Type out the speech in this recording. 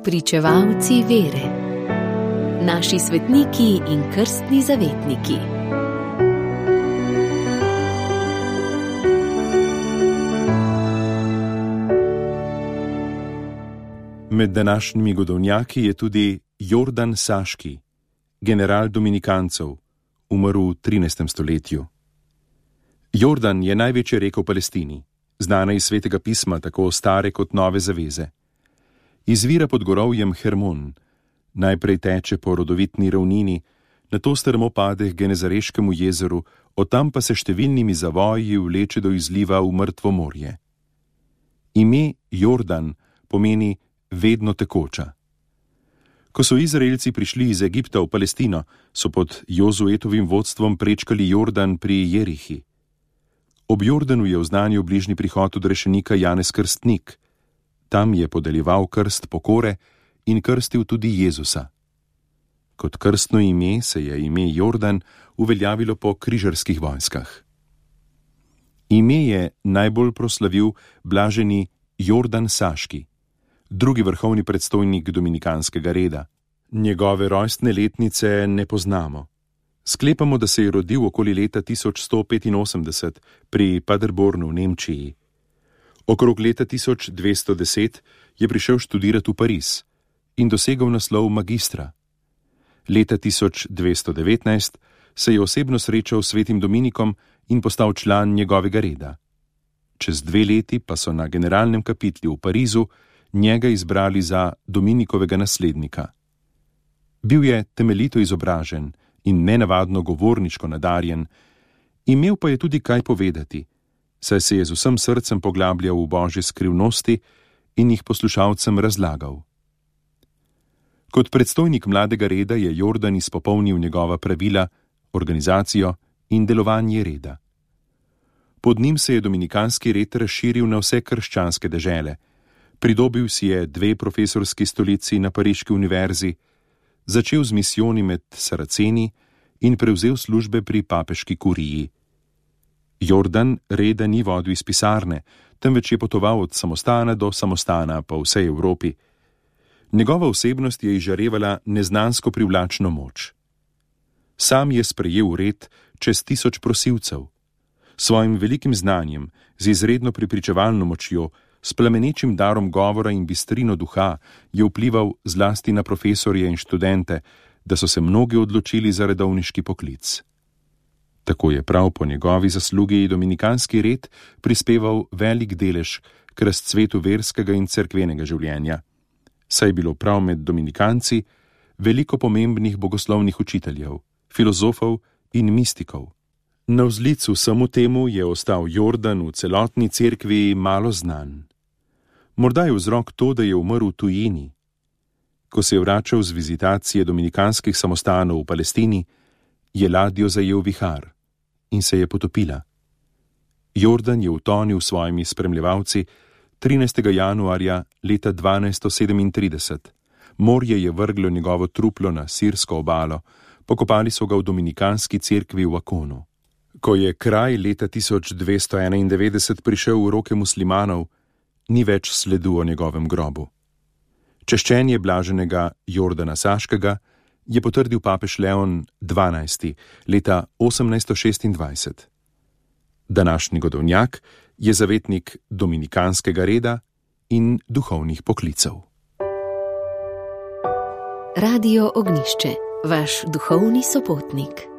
Pričevalci vere. Naši svetniki in krstni zavetniki. Med današnjimi godovnjaki je tudi Jordan Saški, general dominikancev, umrl v 13. stoletju. Jordan je največja reka v Palestini, znana iz Svetega pisma, tako stare kot Nove zaveze. Izvira pod gorovjem Hermon, najprej teče po rodovitni ravnini, nato strmo pade k Genezareškemu jezeru, od tam pa se številnimi zavoji vleče do izliva v mrtvo morje. Ime Jordan pomeni vedno tekoča. Ko so Izraelci prišli iz Egipta v Palestino, so pod Jozuetovim vodstvom prečkali Jordan pri Jerihi. Ob Jordanu je oznanil bližnji prihod odrešenika Janez Krstnik. Tam je podeljeval krst pokore in krstil tudi Jezusa. Kot krstno ime se je ime Jordan uveljavilo po križarskih vojskah. Ime je najbolj proslavil blaženi Jordan Saški, drugi vrhovni predstojnik dominikanskega reda. Njegove rojstne letnice ne poznamo. Sklepamo, da se je rodil okoli leta 1185 pri Paderbornu v Nemčiji. Okrog leta 1210 je prišel študirati v Pariz in dosegel naslov magistra. Leta 1219 se je osebno srečal s svetim Dominikom in postal član njegovega reda. Čez 2 leti pa so na generalnem kapitlu v Parizu njega izbrali za Dominikovega naslednika. Bil je temeljito izobražen in nenavadno govorniško nadarjen, imel pa je tudi kaj povedati, saj se je z vsem srcem poglabljal v božje skrivnosti in jih poslušalcem razlagal. Kot predstojnik mladega reda je Jordan izpopolnil njegova pravila, organizacijo in delovanje reda. Pod njim se je dominikanski red razširil na vse krščanske dežele. Pridobil si je 2 profesorski stolici na Pariški univerzi, začel z misijoni med Saraceni in prevzel službe pri papeški kuriji. Jordan reda ni vodil iz pisarne, temveč je potoval od samostana do samostana po vsej Evropi. Njegova osebnost je izžarevala neznansko privlačno moč. Sam je sprejel red čez 1000 prosilcev. Svojim velikim znanjem, z izredno prepričevalno močjo, s plamenečim darom govora in bistrino duha je vplival zlasti na profesorje in študente, da so se mnogi odločili za redovniški poklic. Tako je prav po njegovi zaslugi dominikanski red prispeval velik delež k razcvetu verskega in cerkvenega življenja. Saj je bilo prav med dominikanci veliko pomembnih bogoslovnih učiteljev, filozofov in mistikov. Navzlic vsemu temu je ostal Jordan v celotni cerkvi malo znan. Morda je vzrok to, da je umrl v tujini. Ko se je vračal z vizitacije dominikanskih samostanov v Palestini, je ladjo zajel vihar in se je potopila. Jordan je utonil s svojimi spremljevalci 13. januarja leta 1237. Morje je vrglo njegovo truplo na sirsko obalo, pokopali so ga v dominikanski cerkvi v Akonu. Ko je kraj leta 1291 prišel v roke muslimanov, ni več sledu o njegovem grobu. Češčenje blaženega Jordana Saškega je potrdil papež Leon XII. Leta 1826. Današnji godovnjak je zavetnik dominikanskega reda in duhovnih poklicev. Radio Ognjišče, vaš duhovni sopotnik.